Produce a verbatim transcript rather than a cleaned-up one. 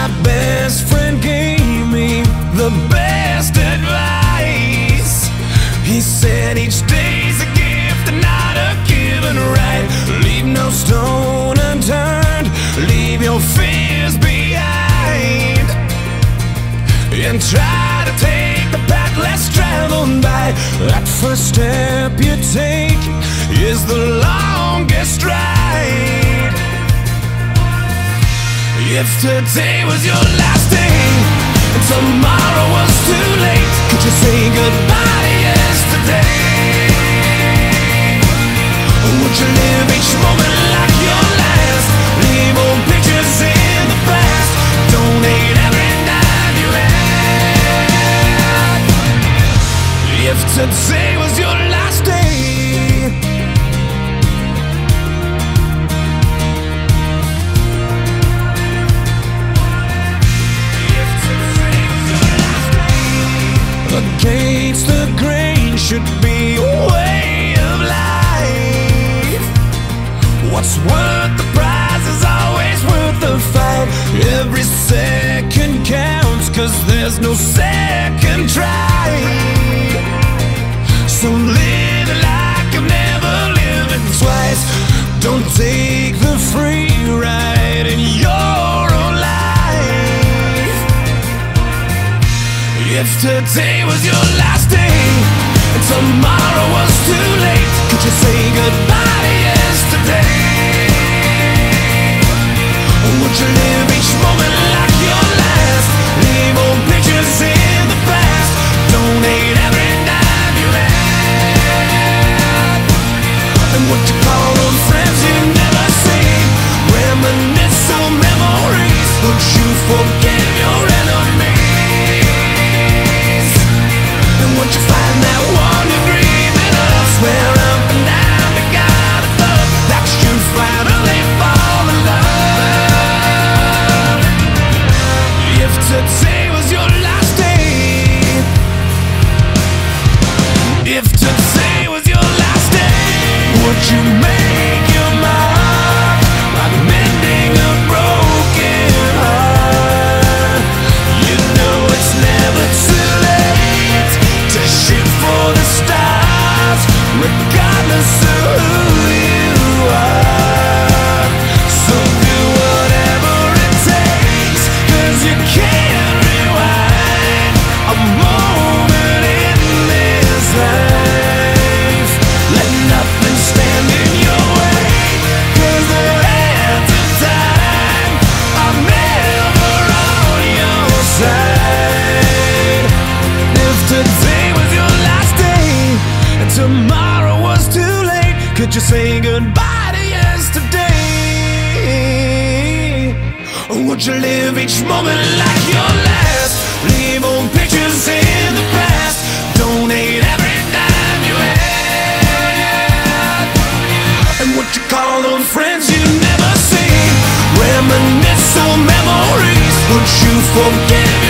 My best friend gave me the best advice. He said each day's a gift and not a given right. Leave no stone unturned, leave your fears behind, and try to take the path less traveled by. That first step you take is the longest ride. If today was your last day and tomorrow was too late, could you say goodbye to yesterday? Or would you live each moment like your last? Leave old pictures in the past, donate every dime you had. If today was your last day, against the grain should be a way of life. What's worth the prize is always worth the fight. Every second counts, cause there's no second try. So live like I've never lived it twice. Don't take the free ride in your own life. If today was your last day and tomorrow was too late, could you say goodbye to yesterday? Or would you live each moment like your last? Leave old pictures in the past, donate every dime you had. And what you call those friends you never see, reminisce on memories. Would you forgive your enemies? And once you find that one you're dreaming of, swear up and down to God above that you finally fall in love. If today was your last day, if today was your last day, would you make your mark like mending a broken heart? You know it's never too late to shoot for the stars, regardless of who you are. So do whatever it takes, cause you can't rewind a moment in this life. Let nothing stand in your way, cause the hands of time are never on your side. If today was your last day and tomorrow was too late, could you say goodbye to yesterday? Or would you live each moment like your last? Leave old pictures in the past, donate every dime you had. And what you call those friends you never see, reminisce on memories. Would you forgive